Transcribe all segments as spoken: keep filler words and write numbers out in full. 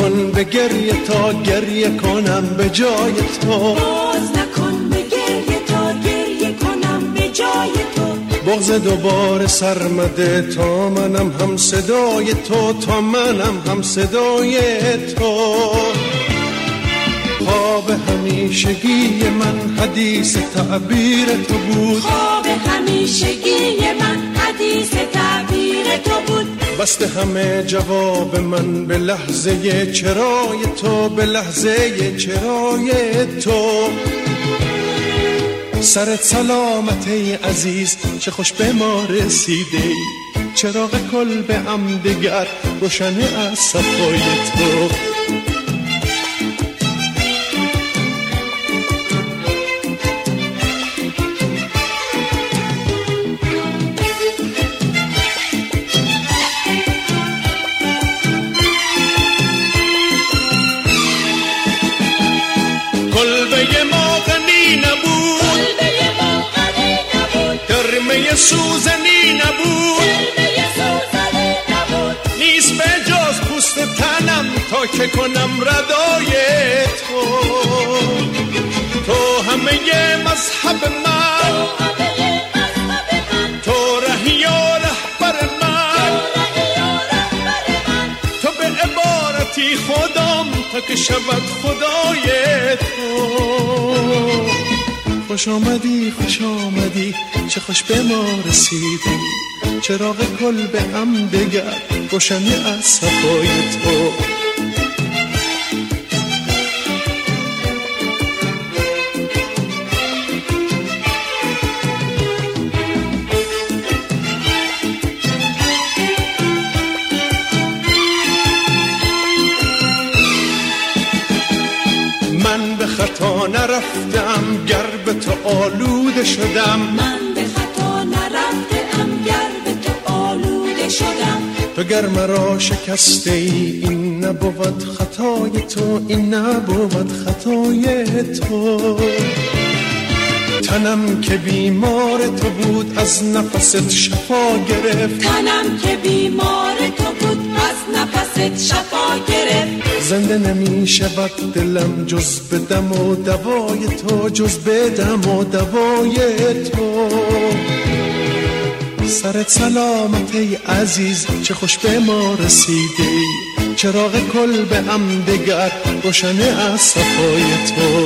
نکن به گریه تا گریه کنم به جای تو، باز نکن به گریه تا گریه کنم به جای تو. بغض دوباره سرمده تا منم هم صدای تو، تا منم هم صدای تو. خواب همیشگی من حدیث تعبیر تو بود، خواب همیشگی من حدیث تعبیر تو بود. بسته همه جواب من به لحظه چرای تو، به لحظه چرای تو. سرت سلامت ای عزیز، چه خوش به ما رسیده، چراغ کلبه‌ام دگر روشن از صفای تو. کلبه ما غنی نبود، کلبه ما غنی نبود، گرمه سوزنی نبود، گرمه سوزنی نبود. نیست به جز پوست تنم تا که کنم ردای تو. تو همه مذهب من، تو همه مذهب من، تو رهی و رهبر من، تو رهی و رهبر من. تو به عبارتی خودم تا که شود خدای تو. خوش آمدی خوش آمدی، چه خوش به ما رسیدی، چراغ کلبه‌ام دگر روشن از صفای تو. من به خطا نرفتم گر به تو آلوده شدم، من به خطا نرفتم گر به تو آلوده شدم. تو گر مرا شکسته ای این نبود خطای تو، این نبود خطای تو. تنم که بیمار تو بود از نفست شفا گرفت، تنم که بیمار تو بود از نفست شفا گرفت. زنده نمی شود دلم جز به دم و دوای تو، جز به دم و دوای تو. سرت سلامت ای عزیز، چه خوش به ما رسیده، چراغ کلبه‌ام دگر روشن از صفای تو.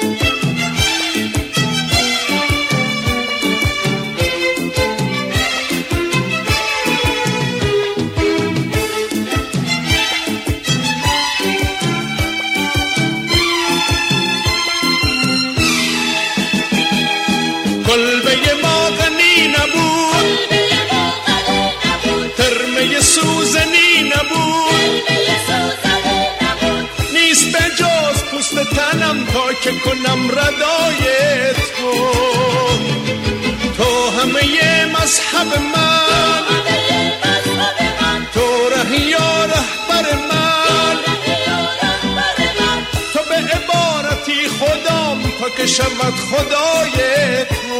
کلبه ما غنی نبود، کلبه ما غنی نبود، ترمه سوزنی نبود، گرمه سوزنی نبود. نیست به جز پوست تنم تا که کنم ردای تو. تو همه مذهب من، تو همه مذهب من، تو رهی و رهبر من، تو رهی و رهبر من. تو به عبارتی خودم تا که شود خدای تو.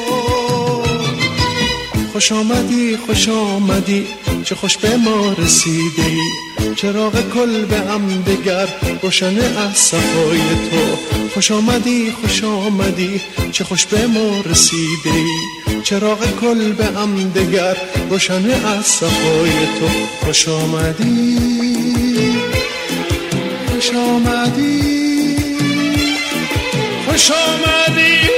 خوش آمدی خوش آمدی، چه خوش به ما رسیدی، چراغ کلبه‌ام دگر روشن از صفای تو. خوش آمدی خوش آمدی، چه خوش به ما رسیدی، چراغ کلبه‌ام دگر روشن از صفای تو. خوش آمدی خوش آمدی خوش آمدی